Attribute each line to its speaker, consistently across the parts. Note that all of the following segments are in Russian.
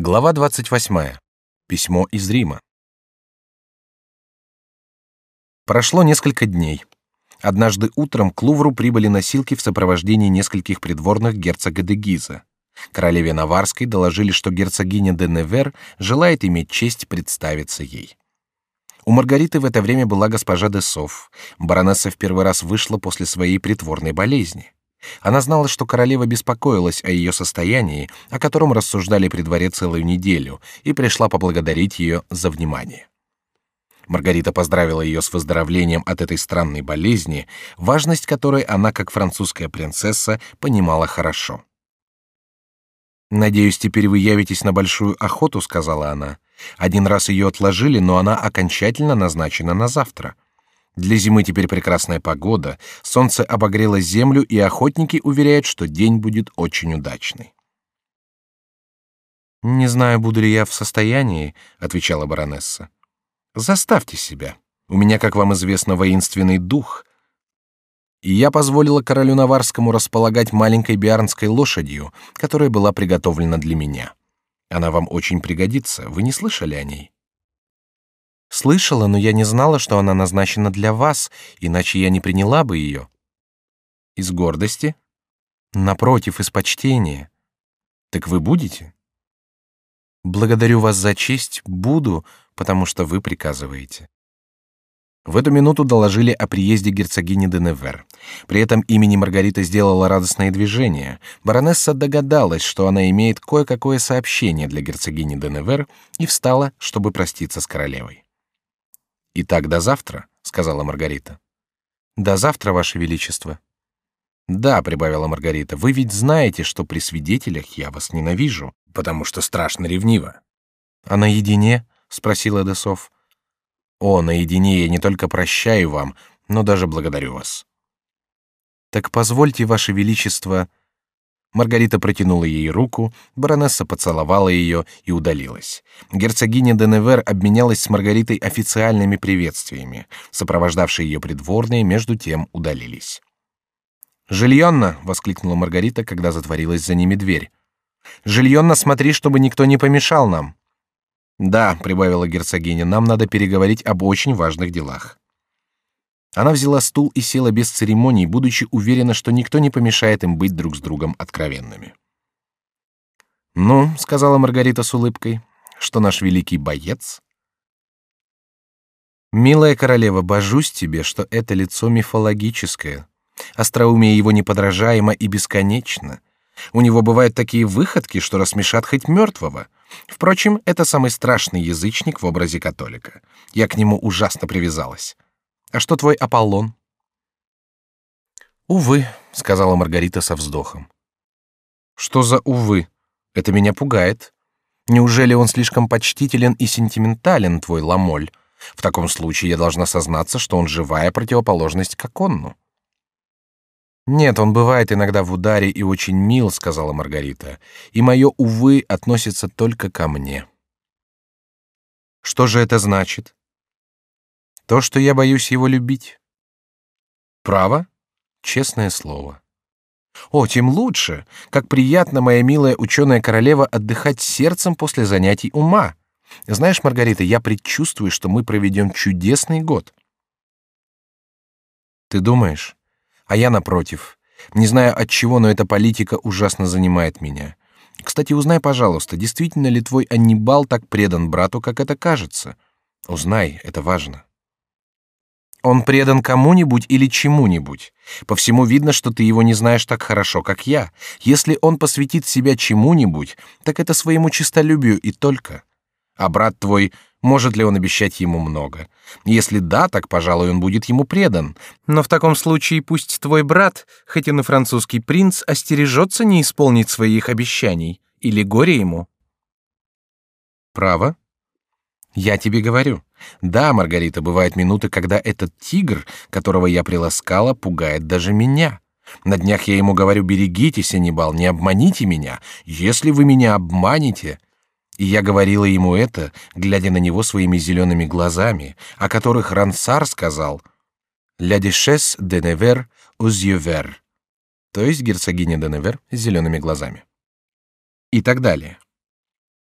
Speaker 1: Глава 28. Письмо из Рима. Прошло несколько дней. Однажды утром к Лувру прибыли носилки в сопровождении нескольких придворных герцога де Гиза. Королеве Наварской доложили, что герцогиня де Невер желает иметь честь представиться ей. У Маргариты в это время была госпожа де Соф. Баронесса в первый раз вышла после своей притворной болезни. Она знала, что королева беспокоилась о ее состоянии, о котором рассуждали при дворе целую неделю, и пришла поблагодарить ее за внимание. Маргарита поздравила ее с выздоровлением от этой странной болезни, важность которой она, как французская принцесса, понимала хорошо. «Надеюсь, теперь вы явитесь на большую охоту», — сказала она. «Один раз ее отложили, но она окончательно назначена на завтра. Для зимы теперь прекрасная погода, солнце обогрело землю, и охотники уверяют, что день будет очень удачный». «Не знаю, буду ли я в состоянии», — отвечала баронесса. «Заставьте себя. У меня, как вам известно, воинственный дух. И я позволила королю Наварскому располагать маленькой биарнской лошадью, которая была приготовлена для меня. Она вам очень пригодится. Вы не слышали о ней?» «Слышала, но я не знала, что она назначена для вас, иначе я не приняла бы ее». «Из гордости?» «Напротив, из почтения». «Так вы будете?» «Благодарю вас за честь, буду, потому что вы приказываете». В эту минуту доложили о приезде герцогини де Невер. При этом имени Маргарита сделала радостное движение. Баронесса догадалась, что она имеет кое-какое сообщение для герцогини де Невер, и встала, чтобы проститься с королевой. «Итак, до завтра», — сказала Маргарита. «До завтра, Ваше Величество». «Да», — прибавила Маргарита, — «вы ведь знаете, что при свидетелях я вас ненавижу, потому что страшно ревнива». «А наедине?» — спросила де Соф. «О, наедине я не только прощаю вам, но даже благодарю вас». «Так позвольте, Ваше Величество...» Маргарита протянула ей руку, баронесса поцеловала ее и удалилась. Герцогиня де Невер обменялась с Маргаритой официальными приветствиями. Сопровождавшие ее придворные между тем удалились. «Жильонна!» — воскликнула Маргарита, когда затворилась за ними дверь. «Жильонна, смотри, чтобы никто не помешал нам!» «Да», — прибавила герцогиня, — «нам надо переговорить об очень важных делах». Она взяла стул и села без церемоний, будучи уверена, что никто не помешает им быть друг с другом откровенными. «Ну», — сказала Маргарита с улыбкой, — «что наш великий боец?» «Милая королева, божусь тебе, что это лицо мифологическое. Остроумие его неподражаемо и бесконечно. У него бывают такие выходки, что рассмешат хоть мертвого. Впрочем, это самый страшный язычник в образе католика. Я к нему ужасно привязалась. А что твой Аполлон?» «Увы», — сказала Маргарита со вздохом. «Что за увы? Это меня пугает. Неужели он слишком почтителен и сентиментален, твой Ламоль? В таком случае я должна сознаться, что он живая противоположность Коконну». «Нет, он бывает иногда в ударе и очень мил», — сказала Маргарита, «и мое увы относится только ко мне». «Что же это значит?» «То, что я боюсь его любить». «Право? Честное слово». «О, тем лучше! Как приятно, моя милая ученая королева, отдыхать сердцем после занятий ума! Знаешь, Маргарита, я предчувствую, что мы проведем чудесный год». «Ты думаешь? А я напротив. Не знаю отчего, но эта политика ужасно занимает меня. Кстати, узнай, пожалуйста, действительно ли твой Аннибал так предан брату, как это кажется? Узнай, это важно». «Он предан кому-нибудь или чему-нибудь? По всему видно, что ты его не знаешь так хорошо, как я. Если он посвятит себя чему-нибудь, так это своему честолюбию и только. А брат твой, может ли он обещать ему много? Если да, так, пожалуй, он будет ему предан. Но в таком случае пусть твой брат, хоть он и французский принц, остережется не исполнить своих обещаний. Или горе ему». «Право? Я тебе говорю. Да, Маргарита, бывают минуты, когда этот тигр, которого я приласкала, пугает даже меня. На днях я ему говорю: берегитесь, Аннибал, не обманите меня. Если вы меня обманете... И я говорила ему это, глядя на него своими зелеными глазами, о которых Рансар сказал «La duchesse de Nevers aux yeux verts», то есть герцогиня де Невер с зелеными глазами. И так далее.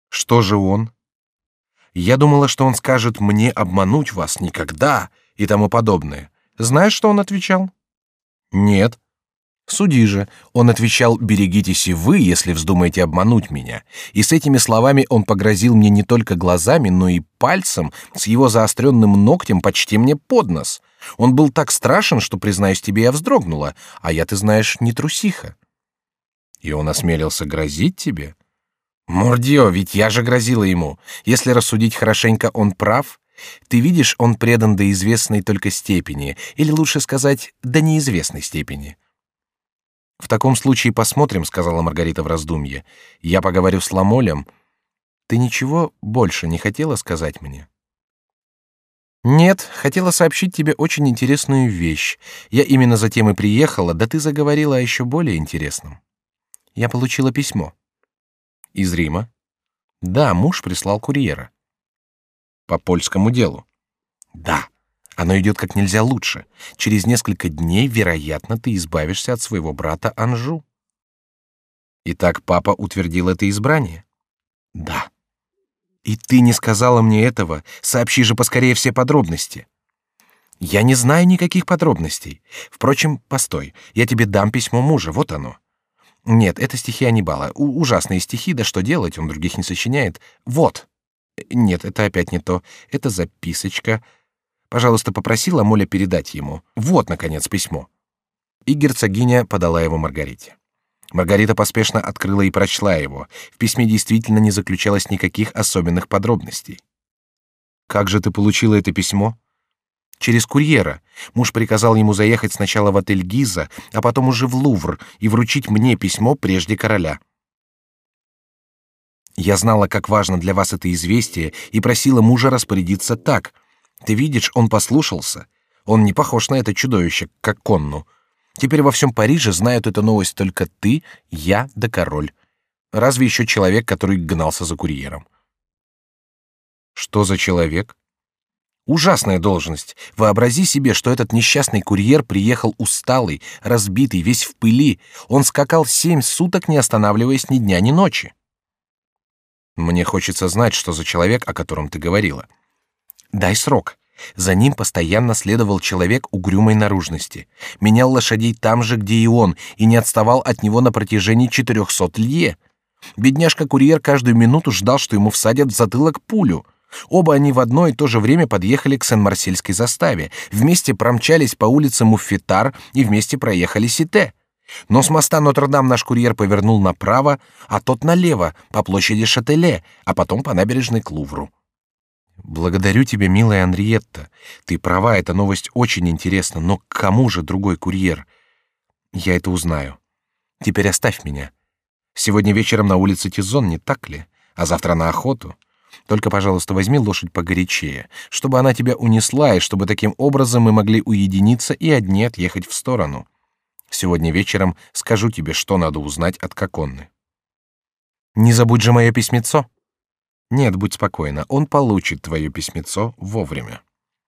Speaker 1: Что же он? Я думала, что он скажет мне обмануть вас никогда и тому подобное. Знаешь, что он отвечал? Нет. Суди же. Он отвечал: берегитесь и вы, если вздумаете обмануть меня. И с этими словами он погрозил мне не только глазами, но и пальцем с его заостренным ногтем почти мне под нос. Он был так страшен, что, признаюсь тебе, я вздрогнула, а я, ты знаешь, не трусиха. И он осмелился грозить тебе? Мордио, ведь я же грозила ему. Если рассудить хорошенько, он прав. Ты видишь, он предан до известной только степени, или лучше сказать, до неизвестной степени. В таком случае посмотрим, сказала Маргарита в раздумье. Я поговорю с Ламолем. Ты ничего больше не хотела сказать мне? Нет, хотела сообщить тебе очень интересную вещь. Я именно затем и приехала, да ты заговорила о еще более интересном. Я получила письмо. Из Рима? Да, муж прислал курьера. По польскому делу? Да. Оно идет как нельзя лучше. Через несколько дней, вероятно, ты избавишься от своего брата Анжу. Итак, папа утвердил это избрание? Да. И ты не сказала мне этого? Сообщи же поскорее все подробности. Я не знаю никаких подробностей. Впрочем, постой, я тебе дам письмо мужа, вот оно. Нет, это стихи Аннибала. Ужасные стихи, да что делать, он других не сочиняет. Вот. Нет, это опять не то. Это записочка. Пожалуйста, попроси Ламоля передать ему. Вот, наконец, письмо. И герцогиня подала его Маргарите. Маргарита поспешно открыла и прочла его. В письме действительно не заключалось никаких особенных подробностей. Как же ты получила это письмо? Через курьера. Муж приказал ему заехать сначала в отель Гиза, а потом уже в Лувр и вручить мне письмо прежде короля. Я знала, как важно для вас это известие, и просила мужа распорядиться так. Ты видишь, он послушался. Он не похож на это чудовище, как Конну. Теперь во всем Париже знают эту новость только ты, я да король. Разве еще человек, который гнался за курьером? Что за человек? Ужасная должность. Вообрази себе, что этот несчастный курьер приехал усталый, разбитый, весь в пыли. Он скакал 7 суток, не останавливаясь ни дня, ни ночи. Мне хочется знать, что за человек, о котором ты говорила. Дай срок. За ним постоянно следовал человек угрюмой наружности, менял лошадей там же, где и он, и не отставал от него на протяжении 400 лье. Бедняжка-курьер каждую минуту ждал, что ему всадят в затылок пулю. Оба они в одно и то же время подъехали к Сен-Марсельской заставе, вместе промчались по улице Муффетар и вместе проехали Сите. Но с моста Нотр-Дам наш курьер повернул направо, а тот налево, по площади Шателе, а потом по набережной к Лувру. Благодарю тебя, милая Анриетта. Ты права, эта новость очень интересна, но к кому же другой курьер? Я это узнаю. Теперь оставь меня. Сегодня вечером на улице Тизон, не так ли? А завтра на охоту. Только, пожалуйста, возьми лошадь погорячее, чтобы она тебя унесла, и чтобы таким образом мы могли уединиться и одни отъехать в сторону. Сегодня вечером скажу тебе, что надо узнать от Коконны. Не забудь же мое письмецо. Нет, будь спокойна, он получит твое письмецо вовремя.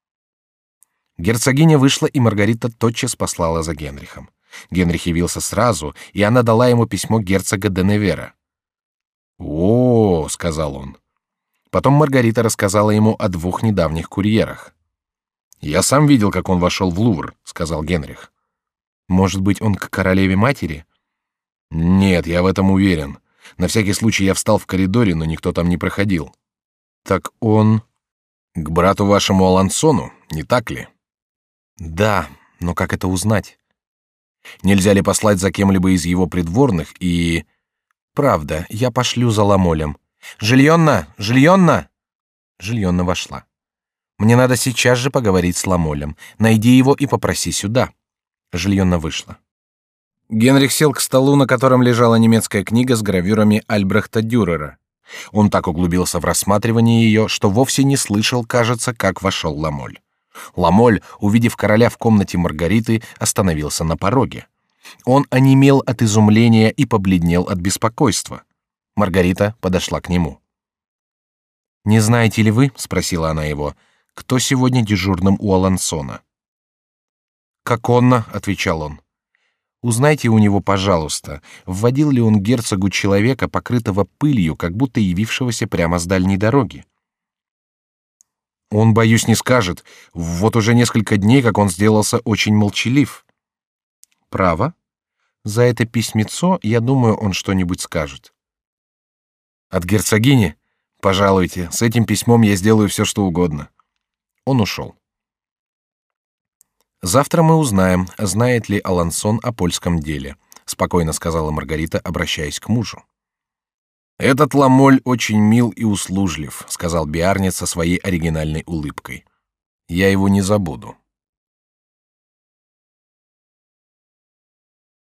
Speaker 1: Герцогиня вышла, и Маргарита тотчас послала за Генрихом. Генрих явился сразу, и она дала ему письмо герцога де Невера. «О, — сказал он. Потом Маргарита рассказала ему о 2 недавних курьерах. «Я сам видел, как он вошел в Лувр», — сказал Генрих. «Может быть, он к королеве-матери?» «Нет, я в этом уверен. На всякий случай я встал в коридоре, но никто там не проходил». «Так он...» «К брату вашему Алансону, не так ли?» «Да, но как это узнать?» «Нельзя ли послать за кем-либо из его придворных и...» «Правда, я пошлю за Ламолем. Жильонна! Жильонна!» Жильонна вошла. «Мне надо сейчас же поговорить с Ламолем. Найди его и попроси сюда». Жильонна вышла. Генрих сел к столу, на котором лежала немецкая книга с гравюрами Альбрехта Дюрера. Он так углубился в рассматривание ее, что вовсе не слышал, кажется, как вошел Ламоль. Ламоль, увидев короля в комнате Маргариты, остановился на пороге. Он онемел от изумления и побледнел от беспокойства. Маргарита подошла к нему. «Не знаете ли вы, — спросила она его, — кто сегодня дежурным у Алансона?» «Коконна», — отвечал он. Узнайте у него, пожалуйста, вводил ли он герцогу человека, покрытого пылью, как будто явившегося прямо с дальней дороги. Он, боюсь, не скажет. Вот уже несколько дней, как он сделался очень молчалив. Право? За это письмецо, я думаю, он что-нибудь скажет. От герцогини? Пожалуйте, с этим письмом я сделаю все, что угодно. Он ушел. Завтра мы узнаем, знает ли Алансон о польском деле, спокойно сказала Маргарита, обращаясь к мужу. Этот Ламоль очень мил и услужлив, сказал Биарниц со своей оригинальной улыбкой. Я его не забуду.